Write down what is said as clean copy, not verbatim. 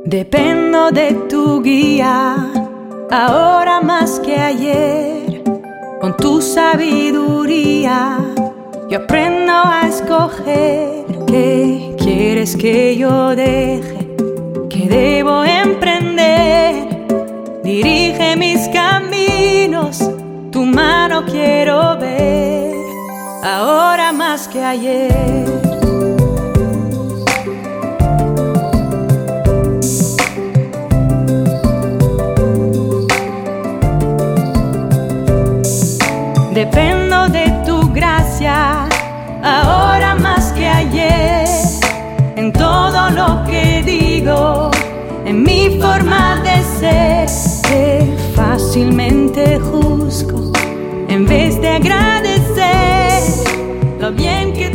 Dependo de tu guía, ahora más que ayer. Con tu sabiduría yo aprendo a escoger qué quieres que yo deje, qué debo emprender. Dirige mis caminos, tu mano quiero ver, ahora más que ayer. Dependo de tu gracia, ahora más que ayer, en todo lo que digo, en mi forma de ser, que fácilmente juzgo, en vez de agradecer lo bien que